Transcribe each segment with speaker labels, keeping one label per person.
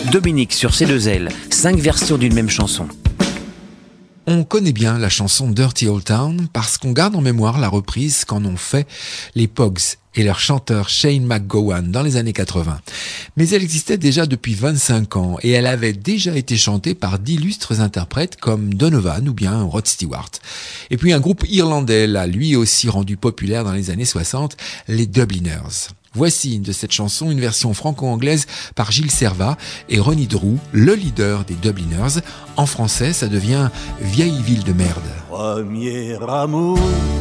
Speaker 1: Dominique sur C2L, 5 versions d'une même chanson.
Speaker 2: On connaît bien la chanson Dirty Old Town parce qu'on garde en mémoire la reprise qu'en ont fait les Pogues et leur chanteur Shane MacGowan dans les années 80. Mais elle existait déjà depuis 25 ans et elle avait déjà été chantée par d'illustres interprètes comme Donovan ou bien Rod Stewart. Et puis un groupe irlandais l'a lui aussi rendu populaire dans les années 60, les Dubliners. Voici de cette chanson une version franco-anglaise par Gilles Servat et Ronnie Drew, le leader des Dubliners. En français, ça devient Vieille ville de merde.
Speaker 3: Premier amour,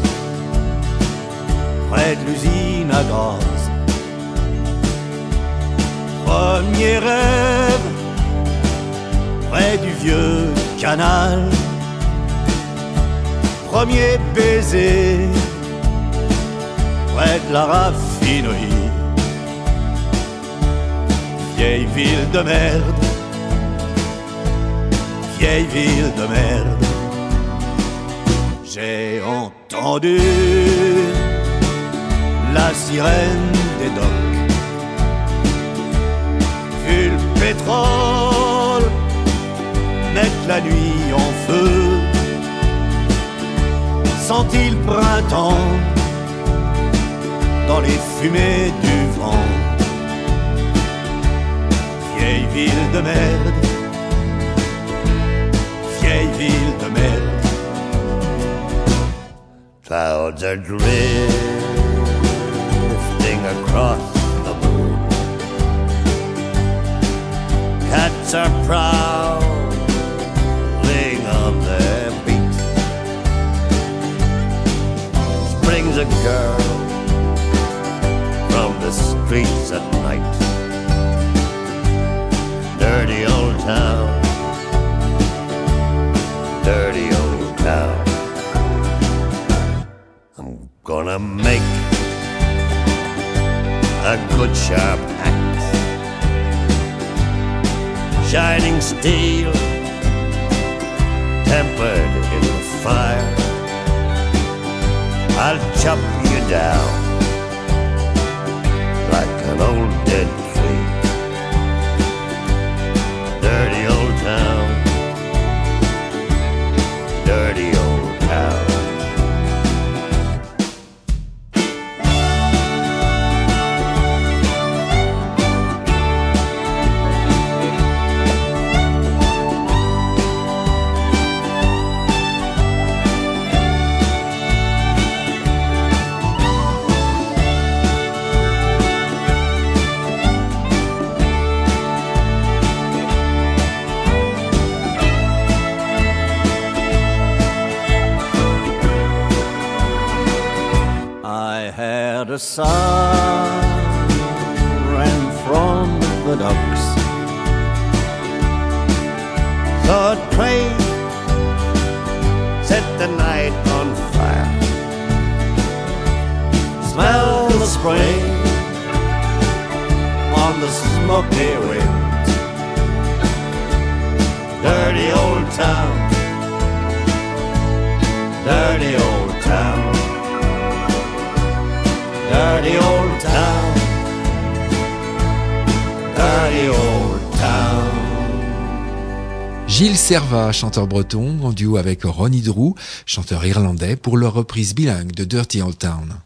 Speaker 3: près de l'usine à gaz. Premier rêve, près du vieux canal. Premier baiser, près de la raffinerie. Vieille ville de merde, vieille ville de merde. J'ai entendu la sirène des docks, vu le pétrole mettre la nuit en feu, senti le printemps dans les fumées du vent. Vieille ville de merde, vieille ville de merde. Clouds are drifting across the moon. Cats are prowling on their beat. Springs a girl from the streets at night. Dirty old town, dirty old town. I'm gonna make a good sharp axe, shining steel, tempered in the fire. I'll chop you down like an old dead tree. Dirty old town, dirty old town. A siren from the docks, the train set the night on fire. Smell the spring on the smoky wind. Dirty old town, dirty old town. Dirty old town, dirty old town.
Speaker 2: Gilles Servat, chanteur breton, en duo avec Ronnie Drew, chanteur irlandais, pour leur reprise bilingue de Dirty Old Town.